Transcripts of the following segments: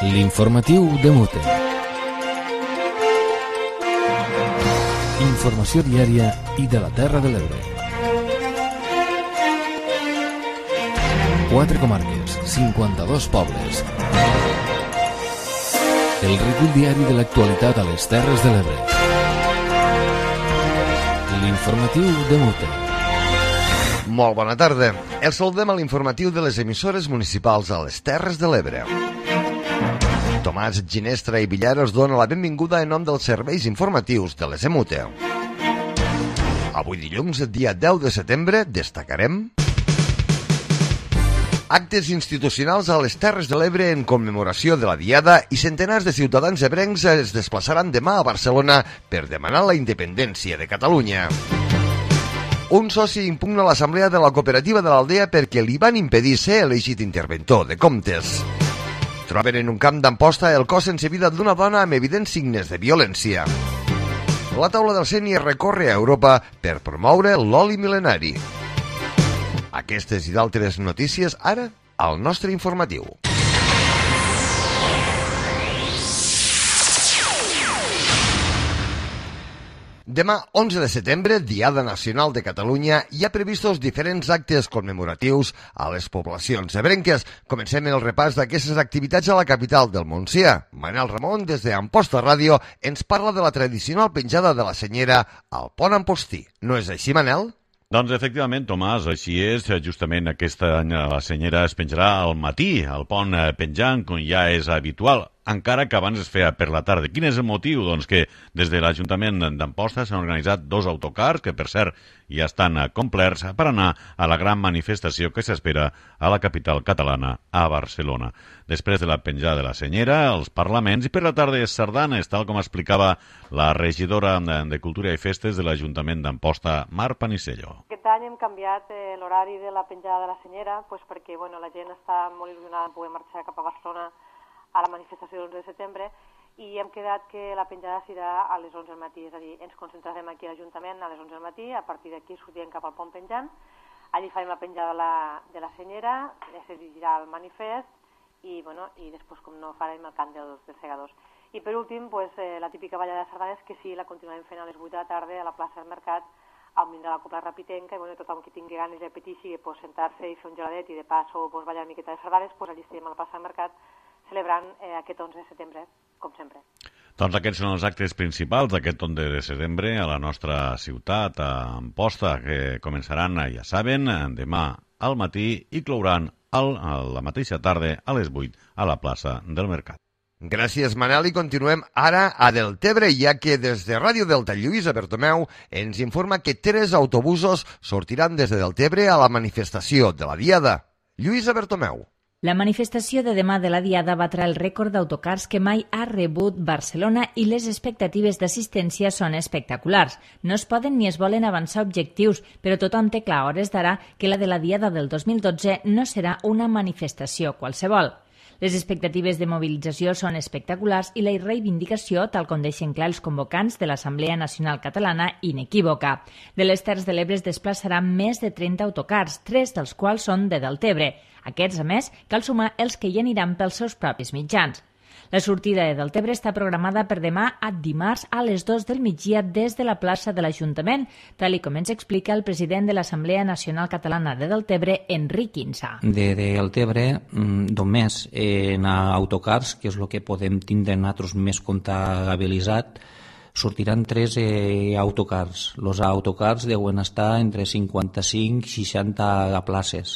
L'informatiu de Mute. Informació diària i de la Terra de l'Ebre. 4 comarques, 52 pobles. El recull diari de l'actualitat a les Terres de l'Ebre. L'informatiu de Mute. Molt bona tarda. El saludem a l'informatiu de les emissores municipals a les Terres de l'Ebre. Tomàs Ginestra i Villar us dona la benvinguda en nom dels serveis informatius de les EMUTE. Avui dilluns, dia 10 de setembre, destacarem actes institucionals a les Terres de l'Ebre en commemoració de la Diada i centenars de ciutadans ebrencs es desplaçaran demà a Barcelona per demanar la independència de Catalunya. Un soci impugna l'assemblea de la cooperativa de l'Aldea perquè li van impedir ser elegit interventor de comptes. Troben en un camp d'Amposta el cos sense vida d'una dona amb evidents signes de violència. La taula del CENI recorre a Europa per promoure l'oli mil·lenari. Aquestes i d'altres notícies ara al nostre informatiu. Demà, 11 de setembre, Diada Nacional de Catalunya, hi ha previstos diferents actes commemoratius a les poblacions ebrenques. Comencem el repàs d'aquestes activitats a la capital del Montsià. Manel Ramon, des d'Amposta Ràdio, ens parla de la tradicional penjada de la senyera al pont Ampostí. No és així, Manel? Doncs efectivament, Tomàs, així és. Justament aquest any la senyera es penjarà al matí, al pont penjant, com ja és habitual, encara que abans es feia per la tarda. Quin és el motiu? Doncs que des de l'Ajuntament d'Amposta s'han organitzat 2 autocars, que per cert ja estan complerts, per anar a la gran manifestació que s'espera a la capital catalana, a Barcelona. Després de la penjada de la senyera, els parlaments, i per la tarda sardanes, tal com explicava la regidora de Cultura i Festes de l'Ajuntament d'Amposta, Mar Panisello. Aquest any hem canviat l'horari de la penjada de la senyera perquè la gent està molt il·lusionada en poder marxar cap a Barcelona a la manifestació del 11 de setembre i hem quedat que la penjada serà a les 11 del matí, és a dir, ens concentrarem aquí a l'Ajuntament a les 11 del matí, a partir d'aquí sortirem cap al pont penjant, allí farem la penjada de la senyera, es dirigirà al manifest i després, com no, farem el cant dels segadors. I per últim, la típica ballada de sardanes, que sí, la continuarem fent a les 8 de la tarda a la plaça del Mercat, al vindrà la copla rapitenca, i tothom que tingui ganes de petissi, sentar-se i fer un geladet i de passo ballar una miqueta de sardanes, allí estarem a la plaça del Mercat celebrant aquest 11 de setembre, com sempre. Doncs aquests són els actes principals d'aquest 11 de setembre a la nostra ciutat, a Amposta, que començaran, ja saben, demà al matí i clouran la mateixa tarda a les 8 a la plaça del Mercat. Gràcies, Manel, i continuem ara a Deltebre, ja que des de Ràdio Delta Lluïsa Bertomeu ens informa que 3 autobusos sortiran des de Deltebre a la manifestació de la Diada. Lluïsa Bertomeu. La manifestació de demà de la Diada batrà el rècord d'autocars que mai ha rebut Barcelona i les expectatives d'assistència són espectaculars. No es poden ni es volen avançar objectius, però tothom té clar a hores d'ara que la de la Diada del 2012 no serà una manifestació qualsevol. Les expectatives de mobilització són espectaculars i la reivindicació, tal com deixen clar els convocants de l'Assemblea Nacional Catalana, inequívoca. De les Terres de l'Ebre es desplaçaran més de 30 autocars, 3 dels quals són de Deltebre. Aquests, a més, cal sumar els que hi aniran pels seus propis mitjans. La sortida de Deltebre està programada per demà a dimarts a les 2 del migdia des de la plaça de l'Ajuntament, tal com ens explica el president de l'Assemblea Nacional Catalana de Deltebre, Enric Quinça. De Deltebre, només en autocars, que és el que podem tindre nosaltres més comptabilitzat, sortiran 3 autocars. Els autocars deuen estar entre 55 i 60 places.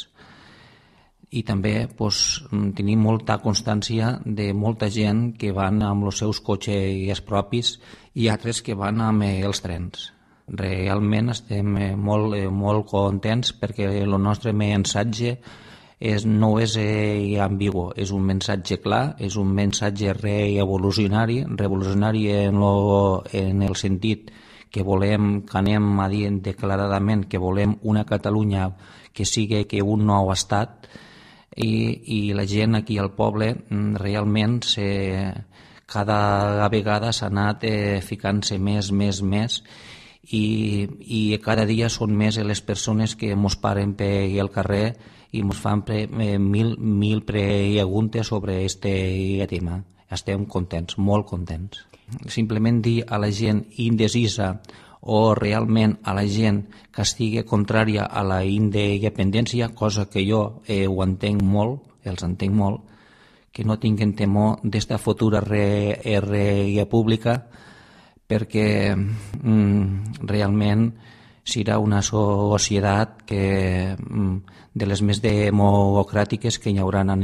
I també tenim molta constància de molta gent que van amb els seus cotxes propis i altres que van amb els trens. Realment estem molt contents perquè el nostre missatge no és ambigu, és un missatge clar, és un missatge revolucionari en el sentit que volem, que anem a dir declaradament que volem una Catalunya que sigui un nou estat, i la gent aquí al poble realment cada vegada s'ha anat ficant-se més i cada dia són més les persones que mos paren per el carrer i ens fan mil preguntes sobre este tema. Estem contents, molt contents. Simplement dir a la gent indecisa o realment a la gent que estigui contrària a la independència, cosa que jo ho entenc molt, els entenc molt, que no tinguin temor d'esta futura república, perquè realment serà una societat de les més democràtiques que hi haurà en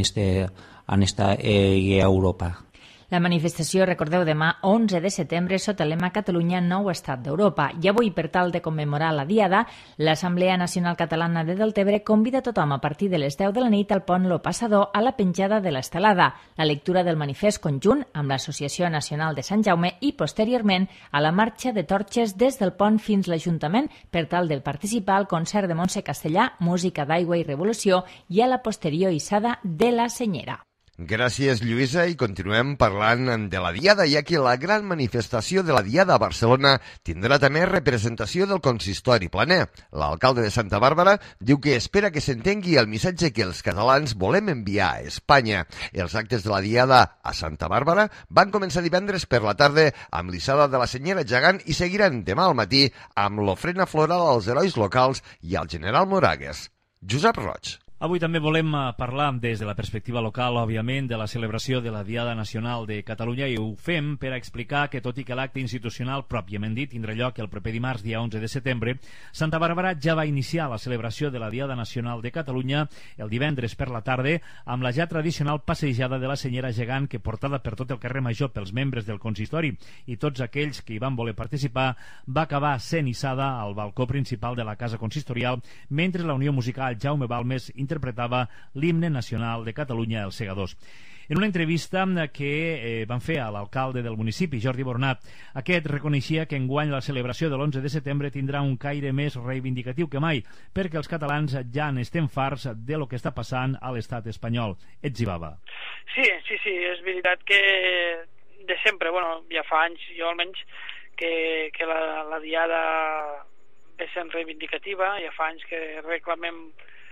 esta Europa. La manifestació, recordeu, demà 11 de setembre sota el lema Catalunya, nou estat d'Europa. I avui, per tal de commemorar la Diada, l'Assemblea Nacional Catalana de Deltebre convida tothom a partir de les 10 de la nit al pont Lo Passador a la penjada de l'estelada, la lectura del manifest conjunt amb l'Associació Nacional de Sant Jaume i, posteriorment, a la marxa de torxes des del pont fins l'Ajuntament per tal de participar al concert de Montse Castellà, Música d'Aigua i Revolució i a la posterior hissada de la Senyera. Gràcies, Lluïsa, i continuem parlant de la Diada, ja que la gran manifestació de la Diada a Barcelona tindrà també representació del consistori planer. L'alcalde de Santa Bàrbara diu que espera que s'entengui el missatge que els catalans volem enviar a Espanya. Els actes de la Diada a Santa Bàrbara van començar divendres per la tarda amb l'hissada de la Senyera gegant i seguiran demà al matí amb l'ofrena floral als herois locals i al general Moragues. Josep Roig. Avui també volem parlar des de la perspectiva local, òbviament, de la celebració de la Diada Nacional de Catalunya i ho fem per a explicar que, tot i que l'acte institucional pròpiament dit tindrà lloc el proper dimarts, dia 11 de setembre, Santa Bàrbara ja va iniciar la celebració de la Diada Nacional de Catalunya el divendres per la tarda amb la ja tradicional passejada de la Senyera gegant que, portada per tot el carrer Major pels membres del consistori i tots aquells que hi van voler participar, va acabar sent hissada al balcó principal de la Casa Consistorial mentre la Unió Musical Jaume Balmes interpretava l'himne nacional de Catalunya, els Segadors. En una entrevista que van fer a l'alcalde del municipi, Jordi Boronat, aquest reconeixia que enguany la celebració de l'11 de setembre tindrà un caire més reivindicatiu que mai, perquè els catalans ja n'estem farts de lo que està passant a l'estat espanyol. Ets i bava. Sí, és veritat que de sempre, ja fa anys, jo almenys, que la Diada ve sent reivindicativa, ja fa anys que reclamem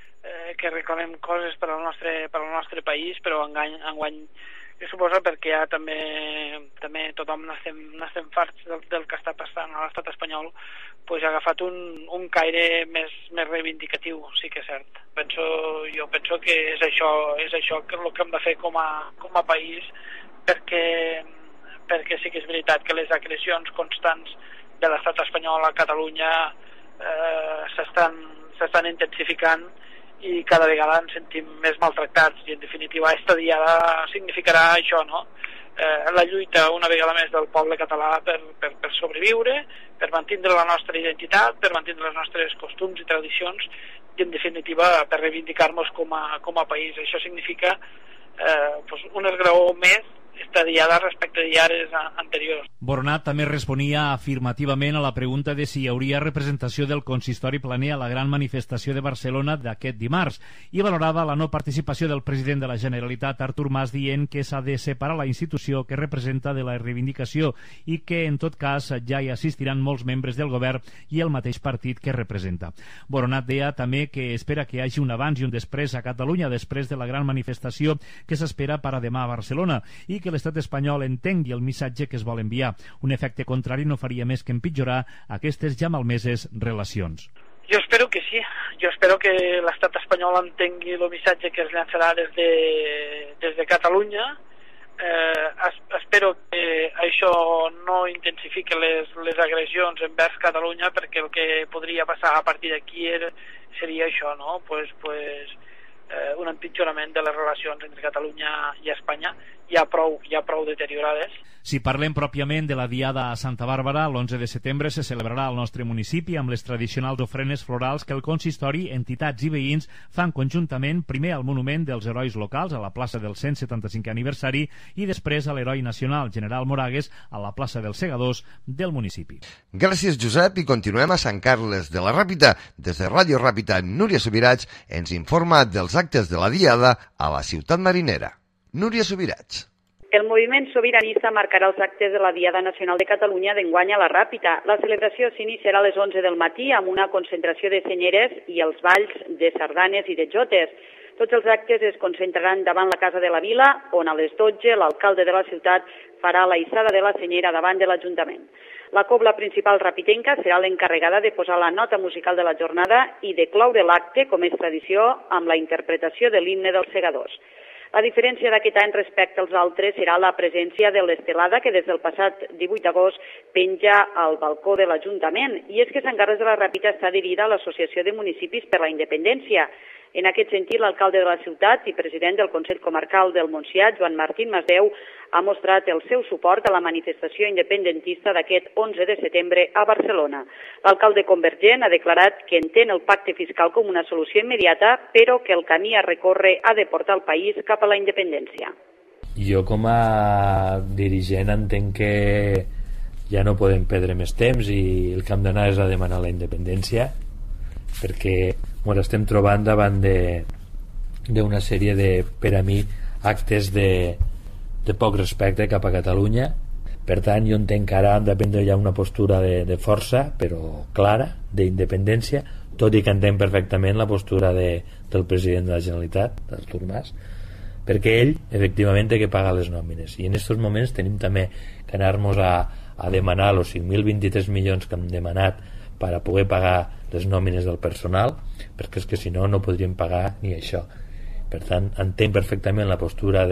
coses per al nostre país, però enguany jo suposo perquè ja també tothom n'estem farts del que està passant a l'estat espanyol, doncs ha agafat un caire més reivindicatiu, sí que és cert. Jo penso que és això el que hem de fer com a país, perquè sí que és veritat que les agressions constants de l'estat espanyol a Catalunya s'estan intensificant i cada vegada ens sentim més maltractats i en definitiva aquesta diada significarà això, no? La lluita una vegada més del poble català per sobreviure, per mantenir la nostra identitat, per mantenir els nostres costums i tradicions i en definitiva per reivindicar-nos com a país. Això significa un esgraó més esta diada respecte a diades anteriors. Boronat també responia afirmativament a la pregunta de si hi hauria representació del consistori planer a la gran manifestació de Barcelona d'aquest dimarts i valorava la no participació del president de la Generalitat, Artur Mas, dient que s'ha de separar la institució que representa de la reivindicació i que en tot cas ja hi assistiran molts membres del govern i el mateix partit que representa. Boronat deia també que espera que hi hagi un abans i un després a Catalunya després de la gran manifestació que s'espera per a demà a Barcelona i que l'estat espanyol entengui el missatge que es vol enviar. Un efecte contrari no faria més que empitjorar aquestes ja malmeses relacions. Jo espero que sí. Jo espero que l'estat espanyol entengui el missatge que es llançarà des de Catalunya. Espero que això no intensifiqui les agressions envers Catalunya, perquè el que podria passar a partir d'aquí seria això, no? Un empitjorament de les relacions entre Catalunya i Espanya ja prou deteriorades. Si parlem pròpiament de la Diada a Santa Bàrbara, l'11 de setembre se celebrarà al nostre municipi amb les tradicionals ofrenes florals que el consistori, entitats i veïns fan conjuntament, primer al monument dels herois locals a la plaça del 175è aniversari i després a l'heroi nacional General Moragues a la plaça dels Segadors del municipi. Gràcies, Josep, i continuem a Sant Carles de la Ràpita. Des de Ràdio Ràpita, Núria Subirats ens informa dels actes de la Diada a la ciutat marinera. Núria Subirats. El moviment sobiranista marcarà els actes de la Diada Nacional de Catalunya d'enguany a la Ràpita. La celebració s'iniciarà a les 11 del matí amb una concentració de senyeres i els balls de sardanes i de jotes. Tots els actes es concentraran davant la Casa de la Vila, on a les 12 l'alcalde de la ciutat farà la hissada de la senyera davant de l'Ajuntament. La cobla principal rapitenca serà l'encarregada de posar la nota musical de la jornada i de cloure l'acte, com és tradició, amb la interpretació de l'himne dels segadors. La diferència d'aquest any respecte als altres serà la presència de l'estelada que des del passat 18 d'agost penja al balcó de l'Ajuntament. I és que Sant Carles de la Ràpita està adherida a l'Associació de Municipis per la Independència. En aquest sentit, l'alcalde de la ciutat i president del Consell Comarcal del Montsià, Joan Martín Masdeu, ha mostrat el seu suport a la manifestació independentista d'aquest 11 de setembre a Barcelona. L'alcalde convergent ha declarat que entén el pacte fiscal com una solució immediata, però que el camí a recórrer ha de portar el país cap a la independència. Jo com a dirigent entenc que ja no podem perdre més temps i el que hem d'anar és a demanar la independència, perquè ens estem trobant davant d'una sèrie de, per a mi, actes de poc respecte cap a Catalunya. Per tant, jo entenc que ara hem de prendre ja una postura de força, però clara, d'independència, tot i que entenc perfectament la postura del president de la Generalitat, Artur Mas, perquè ell, efectivament, té que pagar les nòmines. I en aquests moments tenim també que anar-nos a demanar els 5.023 milions que hem demanat per a poder pagar les nòmines del personal, perquè és que si no, no podríem pagar ni això. Per tant, entenc perfectament la postura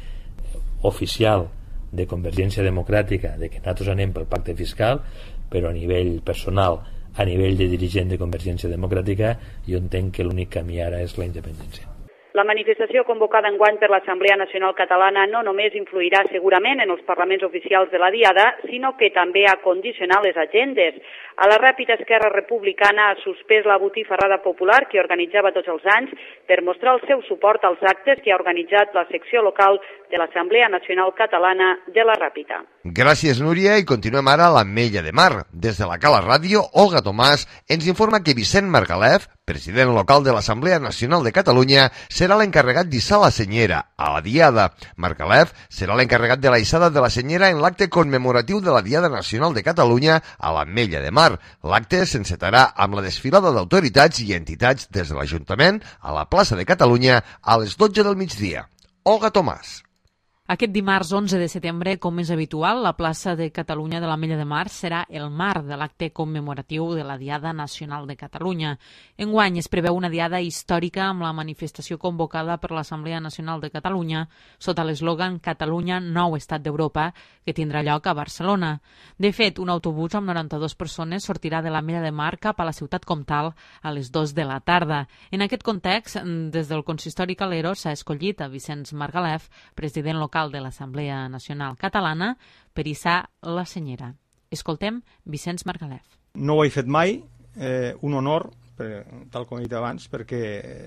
oficial de Convergència Democràtica de que nosaltres anem pel pacte fiscal, però a nivell personal, a nivell de dirigent de Convergència Democràtica, jo entenc que l'únic camí ara és la independència. La manifestació convocada enguany per l'Assemblea Nacional Catalana no només influirà segurament en els parlaments oficials de la Diada, sinó que també ha condicionat les agendes. A la Ràpita, Esquerra Republicana ha suspès la botifarrada popular que organitzava tots els anys per mostrar el seu suport als actes que ha organitzat la secció local de l'Assemblea Nacional Catalana de la Ràpita. Gràcies, Núria, i continuem ara a l'Ametlla de Mar. Des de la Cala Ràdio, Olga Tomàs ens informa que Vicent Margalef, president local de l'Assemblea Nacional de Catalunya, serà l'encarregat d'hissar la senyera a la Diada. Margalef serà l'encarregat de la hissada de la senyera en l'acte commemoratiu de la Diada Nacional de Catalunya a l'Ametlla de Mar. L'acte s'encetarà amb la desfilada d'autoritats i entitats des de l'Ajuntament a la plaça de Catalunya a les 12 del migdia. Olga Tomàs. Aquest dimarts 11 de setembre, com és habitual, la plaça de Catalunya de l'Ametlla de Mar serà el marc de l'acte commemoratiu de la Diada Nacional de Catalunya. Enguany es preveu una diada històrica amb la manifestació convocada per l'Assemblea Nacional de Catalunya sota l'eslògan Catalunya, nou estat d'Europa, que tindrà lloc a Barcelona. De fet, un autobús amb 92 persones sortirà de l'Ametlla de Mar cap a la ciutat comtal a les 2 de la tarda. En aquest context, des del consistori Calero s'ha escollit a Vicenç Margalef, president local de l'Assemblea Nacional Catalana, per hissar la senyera. Escoltem Vicenç Margalef. No ho he fet mai, un honor, tal com he dit abans, perquè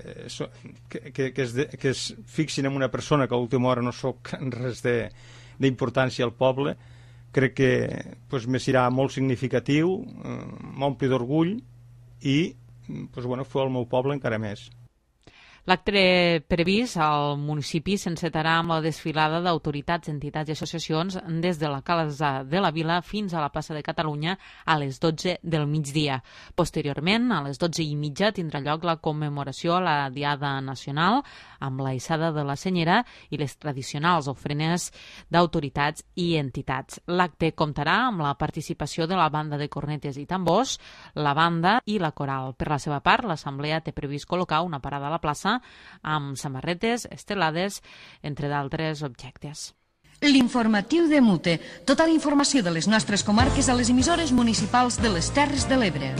que es fixin en una persona que a última hora no soc res d'importància al poble, crec que me serà molt significatiu, m'ompli d'orgull i fer el meu poble encara més. L'acte previst al municipi s'encetarà amb la desfilada d'autoritats, entitats i associacions des de la Casa de la Vila fins a la plaça de Catalunya a les 12 del migdia. Posteriorment, a les 12:30, tindrà lloc la commemoració a la Diada Nacional amb la hissada de la senyera i les tradicionals ofrenes d'autoritats i entitats. L'acte comptarà amb la participació de la banda de cornetes i tambors, la banda i la coral. Per la seva part, l'Assemblea té previst col·locar una parada a la plaça amb samarretes, estelades, entre d'altres objectes. L'informatiu de Mute. Tota la informació de les nostres comarques a les emissores municipals de les Terres de l'Ebre.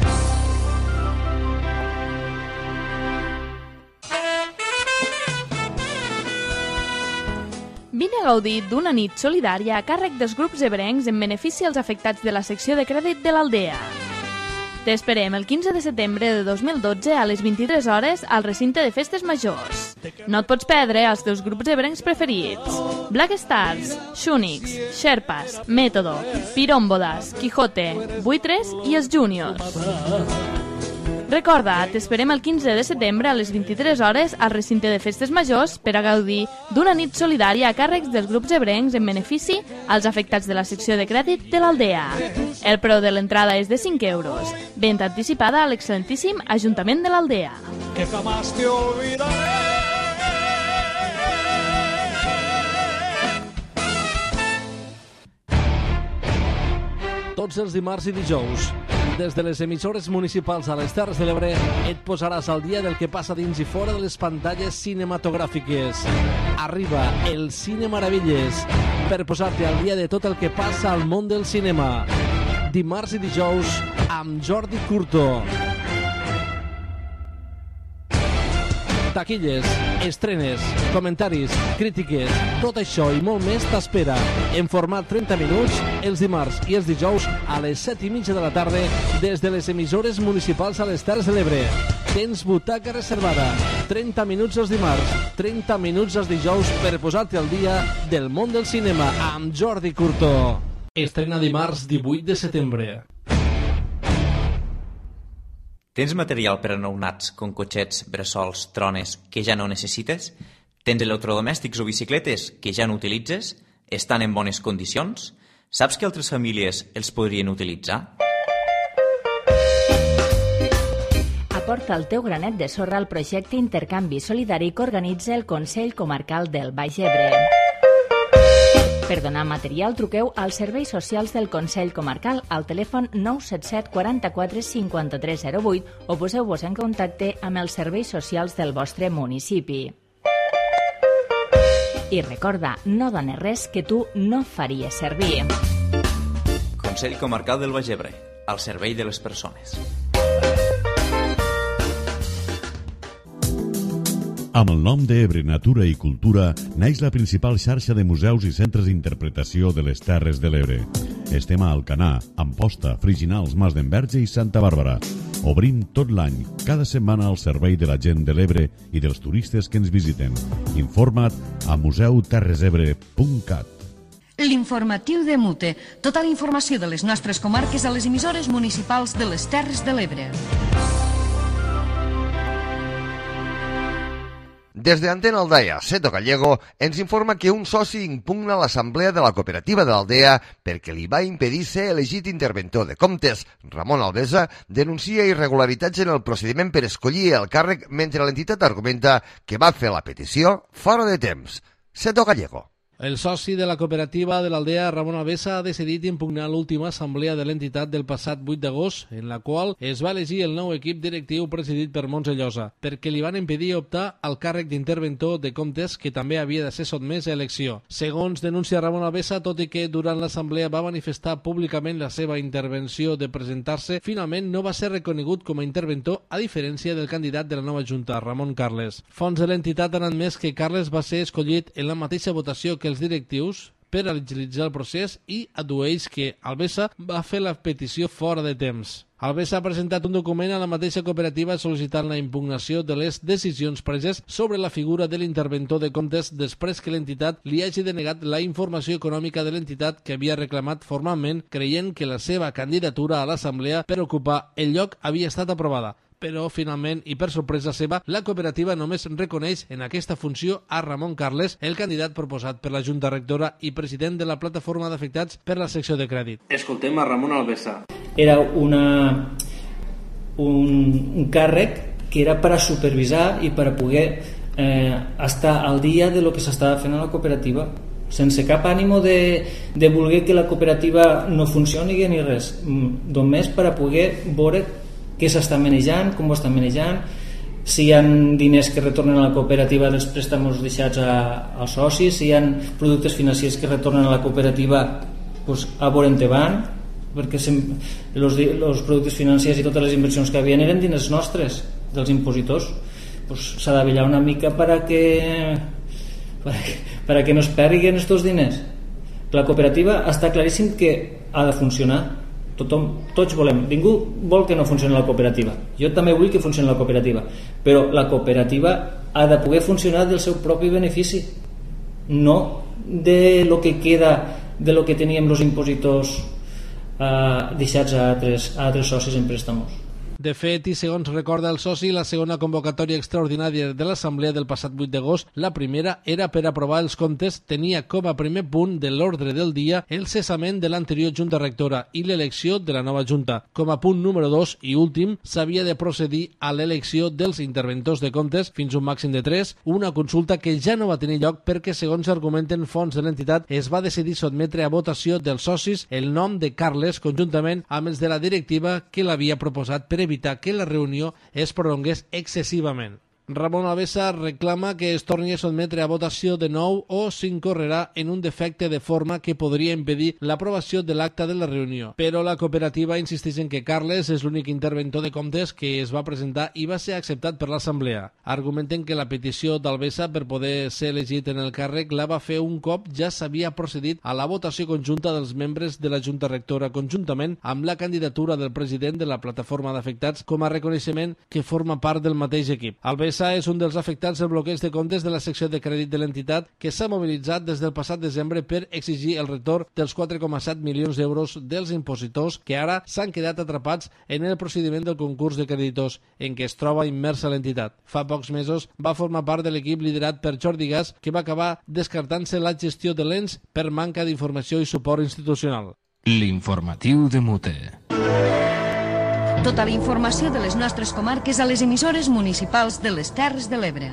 Vine a gaudir d'una nit solidària a càrrec dels grups ebrencs en benefici als afectats de la secció de crèdit de l'Aldea. T'esperem el 15 de setembre de 2012 a les 23 hores al recinte de festes majors. No et pots perdre els teus grups ebrencs preferits. Black Stars, Shunix, Sherpas, Método, Pirómbodas, Quijote, Buitres i els Júniors. Recorda, t'esperem el 15 de setembre a les 23 hores al recinte de Festes Majors per a gaudir d'una nit solidària a càrrecs dels grups ebrencs en benefici als afectats de la secció de crèdit de l'Aldea. El preu de l'entrada és de 5 euros. Venda anticipada a l'excel·lentíssim Ajuntament de l'Aldea. Que jamás te olvidaré. Tots els dimarts i dijous, des de les emissores municipals a les Terres de l'Ebre, et posaràs al dia del que passa dins i fora de les pantalles cinematogràfiques. Arriba el Cine Meravelles per posar-te al dia de tot el que passa al món del cinema. Dimarts i dijous amb Jordi Curto. Taquilles, estrenes, comentaris, crítiques, tot això i molt més t'espera en format 30 minuts els dimarts i els dijous a les 7:30 de la tarda des de les emissores municipals a les Terres de l'Ebre. Tens butaca reservada, 30 minuts els dimarts, 30 minuts els dijous per posar-te al dia del món del cinema amb Jordi Curto. Estrena dimarts 18 de setembre. Tens material per a nounats, com cotxets, bressols, trones, que ja no necessites? Tens electrodomèstics o bicicletes que ja no utilitzes? Estan en bones condicions? Saps que altres famílies els podrien utilitzar? Aporta el teu granet de sorra al projecte Intercanvi Solidari que organitza el Consell Comarcal del Baix Ebre. Per donar material, truqueu als serveis socials del Consell Comarcal al telèfon 977 44 53 08 o poseu-vos en contacte amb els serveis socials del vostre municipi. I recorda, no dones res que tu no faries servir. Consell Comarcal del Baix Ebre, al servei de les persones. Amb el nom d'Ebre Natura i Cultura naix la principal xarxa de museus i centres d'interpretació de les Terres de l'Ebre. Estem a Alcanar, Amposta, Friginals, Mas d'Enverge i Santa Bàrbara. Obrim tot l'any, cada setmana al servei de la gent de l'Ebre i dels turistes que ens visiten. Informa't a museuterresebre.cat. L'informatiu de Mute. Tota la informació de les nostres comarques a les emissores municipals de les Terres de l'Ebre. Des de Antena Aldea, Seto Gallego ens informa que un soci impugna l'assemblea de la cooperativa de l'Aldea perquè li va impedir ser elegit interventor de comptes. Ramon Alvesa denuncia irregularitats en el procediment per escollir el càrrec mentre l'entitat argumenta que va fer la petició fora de temps. Seto Gallego. El soci de la cooperativa de l'Aldea, Ramon Alvesa, ha decidit impugnar l'última assemblea de l'entitat del passat 8 d'agost, en la qual es va elegir el nou equip directiu presidit per Montse Llosa, perquè li van impedir optar al càrrec d'interventor de comptes que també havia de ser sotmès a elecció. Segons denuncia Ramon Alvesa, tot i que durant l'assemblea va manifestar públicament la seva intervenció de presentar-se, finalment no va ser reconegut com a interventor, a diferència del candidat de la nova Junta, Ramon Carles. Fonts de l'entitat han admès que Carles va ser escollit en la mateixa votació que els directius per agilitzar el procés i addueix que Alvesa va fer la petició fora de temps. Alvesa ha presentat un document a la mateixa cooperativa sol·licitant la impugnació de les decisions preses sobre la figura de l'interventor de comptes després que l'entitat li hagi denegat la informació econòmica de l'entitat que havia reclamat formalment, creient que la seva candidatura a l'assemblea per ocupar el lloc havia estat aprovada. Però, finalment, i per sorpresa seva, la cooperativa només reconeix en aquesta funció a Ramon Carles, el candidat proposat per la Junta Rectora i president de la plataforma d'afectats per la secció de crèdit. Escoltem a Ramon Alvesa. Era un càrrec que era per a supervisar i per a poder estar al dia de lo que s'estava fent a la cooperativa, sense cap ànimo de voler que la cooperativa no funcioni ni res, només per a poder veure què s'està manejant, com ho estan manejant, si hi ha diners que retornen a la cooperativa dels préstamos deixats als socis, si hi ha productes financers que retornen a la cooperativa, pues, a veure on van, perquè els productes financers i totes les inversions que havien eren diners nostres, dels impositors. Pues, s'ha de vetllar una mica per a que no es perdin aquests diners. La cooperativa està claríssim que ha de funcionar. Tots volem, ningú vol que no funcioni la cooperativa, jo també vull que funcioni la cooperativa, però la cooperativa ha de poder funcionar del seu propi benefici, no de lo que queda de lo que teníem els impositors deixats a altres socis en préstamos. De fet, i segons recorda el soci, la segona convocatòria extraordinària de l'Assemblea del passat 8 d'agost, la primera era per aprovar els comptes, tenia com a primer punt de l'ordre del dia el cessament de l'anterior Junta Rectora i l'elecció de la nova Junta. Com a punt número 2 i últim, s'havia de procedir a l'elecció dels interventors de comptes fins a un màxim de 3, una consulta que ja no va tenir lloc perquè, segons argumenten fonts de l'entitat, es va decidir sotmetre a votació dels socis el nom de Carles conjuntament amb els de la directiva que l'havia proposat per evitar que la reunió es prolongués excessivament. Ramon Albesa reclama que es torni a sotmetre a votació de nou o s'incorrerà en un defecte de forma que podria impedir l'aprovació de l'acte de la reunió. Però la cooperativa insisteix en que Carles és l'únic interventor de comptes que es va presentar i va ser acceptat per l'Assemblea. Argumenten que la petició d'Albesa per poder ser elegit en el càrrec la va fer un cop ja s'havia procedit a la votació conjunta dels membres de la Junta Rectora conjuntament amb la candidatura del president de la plataforma d'afectats com a reconeixement que forma part del mateix equip. Albesa és un dels afectats del bloqueig de comptes de la secció de crèdit de l'entitat que s'ha mobilitzat des del passat desembre per exigir el retorn dels 4,7 milions d'euros dels impositors que ara s'han quedat atrapats en el procediment del concurs de creditors en què es troba immersa l'entitat. Fa pocs mesos va formar part de l'equip liderat per Jordi Gas que va acabar descartant-se la gestió de l'ENS per manca d'informació i suport institucional. L'informatiu de Mute. Tota la informació de les nostres comarques a les emissores municipals de les Terres de l'Ebre.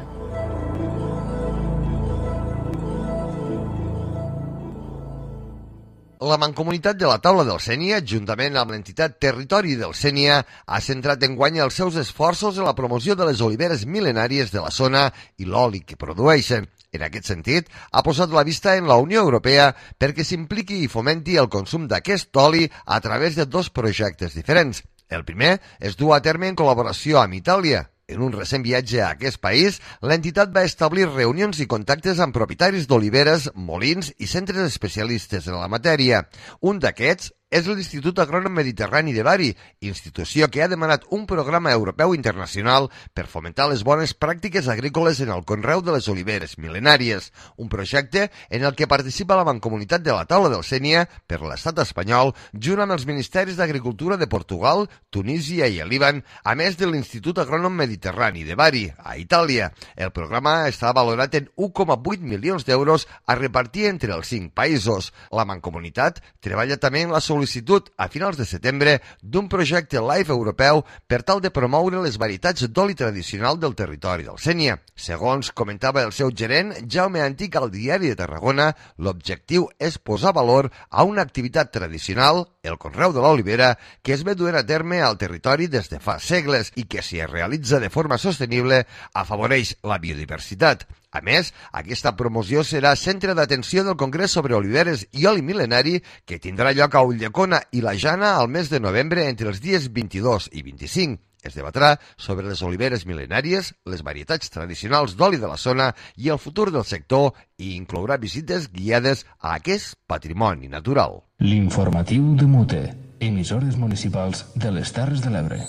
La Mancomunitat de la Taula del Sénia, juntament amb l'entitat Territori del Sénia, ha centrat enguany els seus esforços en la promoció de les oliveres mil·lenàries de la zona i l'oli que produeixen. En aquest sentit, ha posat la vista en la Unió Europea perquè s'impliqui i fomenti el consum d'aquest oli a través de dos projectes diferents. El primer es du a terme en col·laboració amb Itàlia. En un recent viatge a aquest país, l'entitat va establir reunions i contactes amb propietaris d'oliveres, molins i centres especialistes en la matèria. Un d'aquests és l'Institut Agrònom Mediterrani de Bari, institució que ha demanat un programa europeu internacional per fomentar les bones pràctiques agrícoles en el conreu de les oliveres mil·lenàries, un projecte en el que participa la Mancomunitat de la Taula del Sénia per l'estat espanyol, junt amb els ministeris d'Agricultura de Portugal, Tunísia i el Líban, a més de l'Institut Agrònom Mediterrani de Bari, a Itàlia. El programa està valorat en 1,8 milions d'euros a repartir entre els 5 països. La Mancomunitat treballa també en la sol·licitud a finals de setembre d'un projecte LIFE europeu per tal de promoure les varietats d'oli tradicional del territori del Sénia. Segons comentava el seu gerent, Jaume Antic, al Diari de Tarragona, l'objectiu és posar valor a una activitat tradicional, el conreu de l'olivera, que es ve duent a terme al territori des de fa segles i que, si es realitza de forma sostenible, afavoreix la biodiversitat. A més, aquesta promoció serà centre d'atenció del Congrés sobre Oliveres i Oli Mil·lenari que tindrà lloc a Ulldecona i la Jana al mes de novembre entre els dies 22 i 25. Es debatrà sobre les oliveres mil·lenàries, les varietats tradicionals d'oli de la zona i el futur del sector i inclourà visites guiades a aquest patrimoni natural. L'informatiu de Mute, emissores municipals de les Terres de l'Ebre.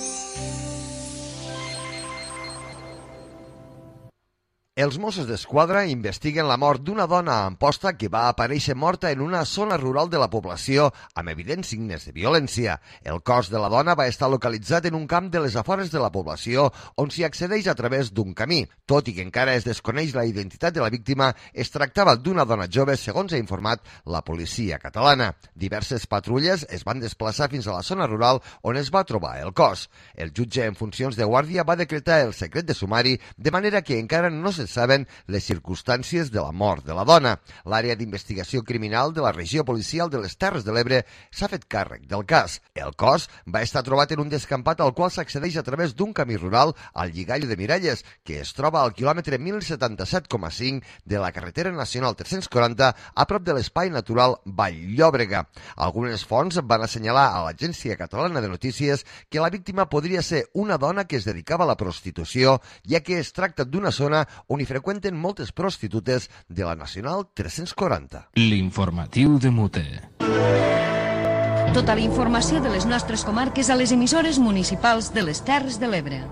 Els Mossos d'Esquadra investiguen la mort d'una dona a Amposta que va aparèixer morta en una zona rural de la població amb evidents signes de violència. El cos de la dona va estar localitzat en un camp de les afores de la població on s'hi accedeix a través d'un camí. Tot i que encara es desconeix la identitat de la víctima, es tractava d'una dona jove, segons ha informat la policia catalana. Diverses patrulles es van desplaçar fins a la zona rural on es va trobar el cos. El jutge en funcions de guàrdia va decretar el secret de sumari, de manera que encara no se saben les circumstàncies de la mort de la dona. L'àrea d'investigació criminal de la regió policial de les Terres de l'Ebre s'ha fet càrrec del cas. El cos va estar trobat en un descampat al qual s'accedeix a través d'un camí rural al lligall de Miralles, que es troba al quilòmetre 1077,5 de la carretera nacional 340 a prop de l'espai natural Vall-llòbrega. Algunes fonts van assenyalar a l'Agència Catalana de Notícies que la víctima podria ser una dona que es dedicava a la prostitució, ja que es tracta d'una zona on hi freqüenten moltes prostitutes de la Nacional 340. L'informatiu de Mute. Tota la informació de les nostres comarques a les emissores municipals de les Terres de l'Ebre.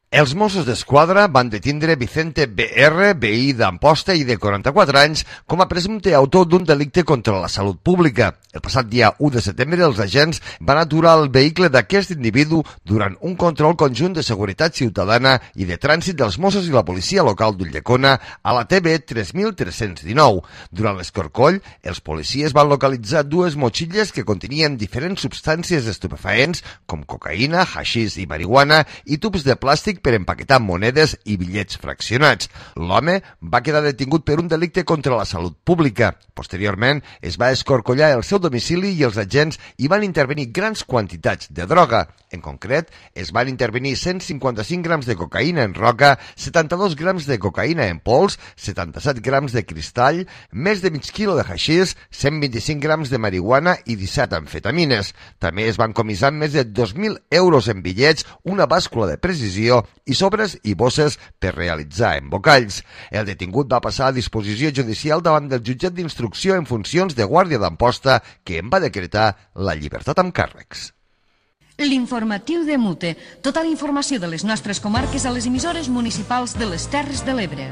Els Mossos d'Esquadra van detindre Vicente BR, veí d'Amposta i de 44 anys, com a presumpte autor d'un delicte contra la salut pública. El passat dia 1 de setembre, els agents van aturar el vehicle d'aquest individu durant un control conjunt de seguretat ciutadana i de trànsit dels Mossos i la policia local d'Ulldecona a la TB 3319. Durant l'escorcoll, els policies van localitzar dues motxilles que contenien diferents substàncies estupefaents com cocaïna, haixís i marihuana i tubs de plàstic per empaquetar monedes i bitllets fraccionats. L'home va quedar detingut per un delicte contra la salut pública. Posteriorment, es va escorcollar el seu domicili i els agents hi van intervenir grans quantitats de droga. En concret, es van intervenir 155 grams de cocaïna en roca, 72 grams de cocaïna en pols, 77 grams de cristall, més de mig quilo de haixís, 125 grams de marihuana i 17 amfetamines. També es van comissar més de 2.000 euros en bitllets, una bàscula de precisió i sobres i bosses per realitzar embocalls. El detingut va passar a disposició judicial davant del jutjat d'instrucció en funcions de guàrdia d'Amposta, que en va decretar la llibertat amb càrrecs. L'informatiu de Mute. Tota la informació de les nostres comarques a les emissores municipals de les Terres de l'Ebre.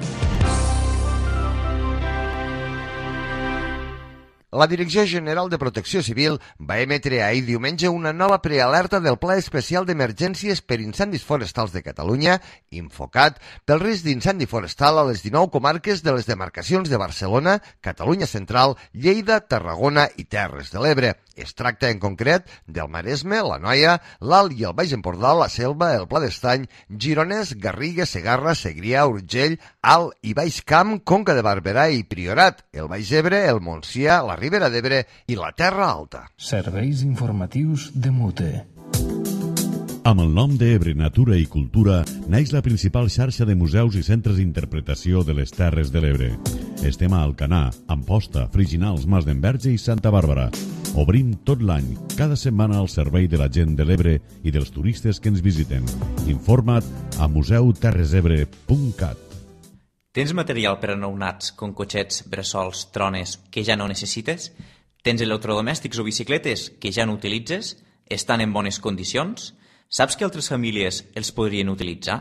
La Direcció General de Protecció Civil va emetre ahir diumenge una nova prealerta del Pla Especial d'Emergències per Incendis Forestals de Catalunya, Infocat, pel risc d'incendi forestal a les 19 comarques de les demarcacions de Barcelona, Catalunya Central, Lleida, Tarragona i Terres de l'Ebre. Es tracta en concret del Maresme, l'Anoia, l'Alt i el Baix Empordà, la Selva, el Pla d'Estany, Gironès, Garriga, Segarra, Segrià, Urgell, Alt i Baix Camp, Conca de Barberà i Priorat, el Baix Ebre, el Montsià, la Ribera d'Ebre i la Terra Alta. Serveis informatius de Mute. Amb el nom d'Ebre Natura i Cultura naix la principal xarxa de museus i centres d'interpretació de les Terres de l'Ebre. Estem a Alcanar, Amposta, Friginals, Mas d'Enverge i Santa Bàrbara. Obrim tot l'any, cada setmana al servei de la gent de l'Ebre i dels turistes que ens visiten. Informa't a museuterresebre.cat. Tens material per a nounats, com cotxets, bressols, trones, que ja no necessites? Tens electrodomèstics o bicicletes que ja no utilitzes? Estan en bones condicions? Saps que altres famílies els podrien utilitzar?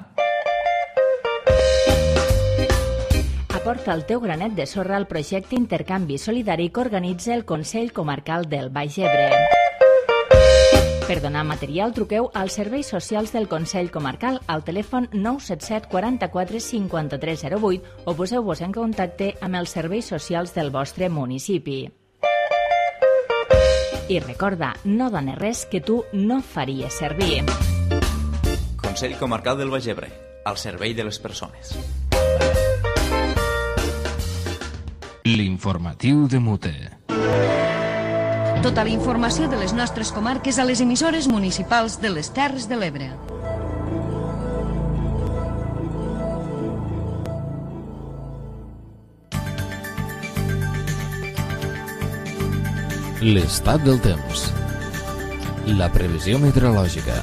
Aporta el teu granet de sorra al projecte Intercanvi Solidari que organitza el Consell Comarcal del Baix Ebre. Per donar material, truqueu als serveis socials del Consell Comarcal al telèfon 977 44 53 08 o poseu-vos en contacte amb els serveis socials del vostre municipi. I recorda, no dones res que tu no faries servir. Consell Comarcal del Baix Ebre, al servei de les persones. L'informatiu de Mute. Tota la informació de les nostres comarques a les emissores municipals de les Terres de l'Ebre. L'estat del temps. La previsió meteorològica.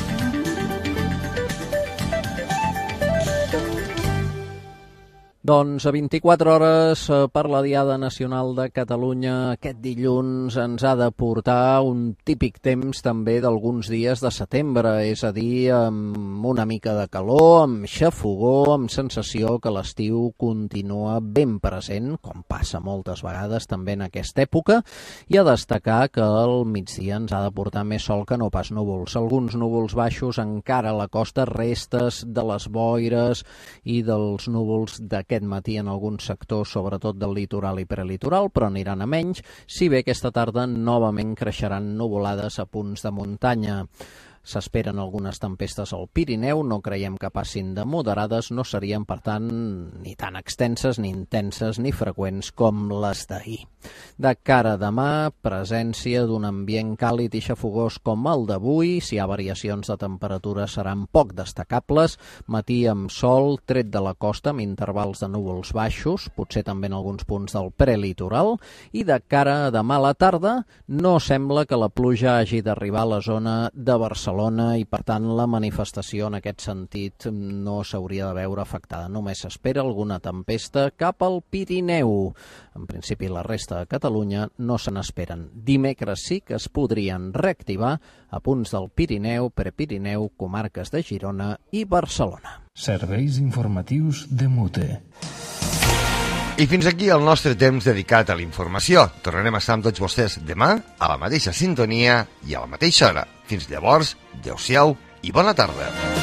Doncs a 24 hores per la Diada Nacional de Catalunya aquest dilluns ens ha de portar un típic temps també d'alguns dies de setembre, és a dir, amb una mica de calor, amb xafogor, amb sensació que l'estiu continua ben present, com passa moltes vegades també en aquesta època, i a destacar que al migdia ens ha de portar més sol que no pas núvols. Alguns núvols baixos encara a la costa, restes de les boires i dels núvols d'aquest matí en alguns sectors, sobretot del litoral i prelitoral, però aniran a menys, si bé aquesta tarda novament creixeran nuvolades a punts de muntanya. S'esperen algunes tempestes al Pirineu, no creiem que passin de moderades, no serien, per tant, ni tan extenses, ni intenses, ni freqüents com les d'ahir. De cara a demà, presència d'un ambient càlid i xafogós com el d'avui, si hi ha variacions de temperatura seran poc destacables, matí amb sol, tret de la costa, amb intervals de núvols baixos, potser també en alguns punts del prelitoral, i de cara a demà a la tarda, no sembla que la pluja hagi d'arribar a la zona de Barcelona, Barcelona i, per tant, la manifestació en aquest sentit no s'hauria de veure afectada. Només s'espera alguna tempesta cap al Pirineu. En principi, la resta de Catalunya no se n'esperen. Dimecres sí que es podrien reactivar a punts del Pirineu, Prepirineu, comarques de Girona i Barcelona. Serveis informatius de MUTE. I fins aquí el nostre temps dedicat a la informació. Tornarem a estar amb tots vostès demà, a la mateixa sintonia i a la mateixa hora. Fins llavors, adeu-siau i bona tarda.